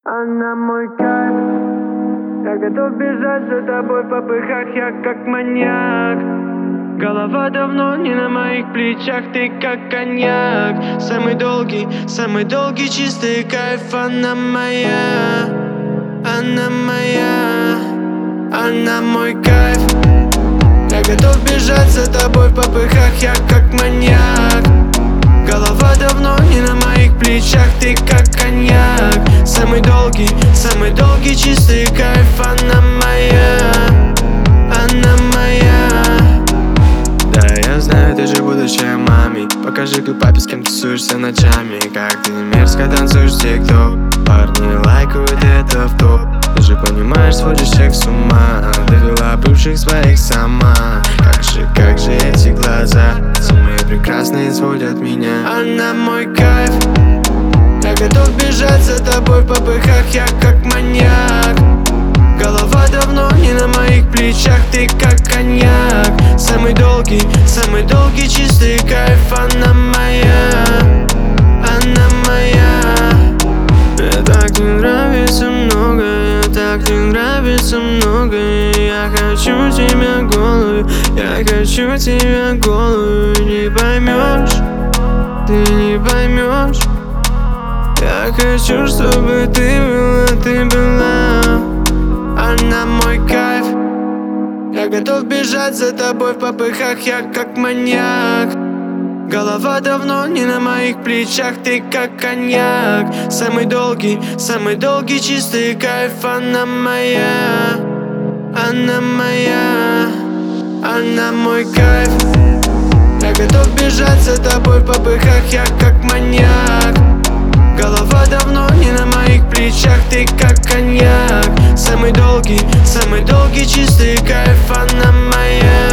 Она мой кайф. Я готов бежать за тобой в попыхах, я как маньяк. Голова давно не на моих плечах, ты как коньяк. Самый долгий чистый кайф. Она моя, она моя, она мой кайф. Я готов бежать за тобой в попыхах, я как маньяк. Голова давно не на моих плечах, ты как коньяк. Самый долгий чистый кайф. Она моя, она моя. Да, я знаю, ты же будущая маме. Покажи-ка папе, с кем тусуешься ночами. Как ты мерзко танцуешь в тик-ток. Парни лайкают это в топ. Ты же понимаешь, сводишь всех с ума. Довела бывших своих сама. Как же эти глаза, самые прекрасные, сводят меня. Она мой кайф. Я готов бежать за тобой в попыхах, я как маньяк. Голова давно не на моих плечах, ты как коньяк. Самый долгий чистый кайф. Она моя, она моя. Мне так не нравится многое, так не нравится многое. Я хочу тебя голую, я хочу тебя голую. Не поймешь, ты не поймешь. Я хочу, чтобы ты была. Она мой кайф. Я готов бежать за тобой в попыхах, я как маньяк. Голова давно не на моих плечах, ты как коньяк. Самый долгий чистый кайф. Она моя, она моя, она мой кайф. Я готов бежать за тобой в попыхах, я как маньяк. Голова давно не на моих плечах, ты как коньяк. Самый долгий чистый кайф. Она моя.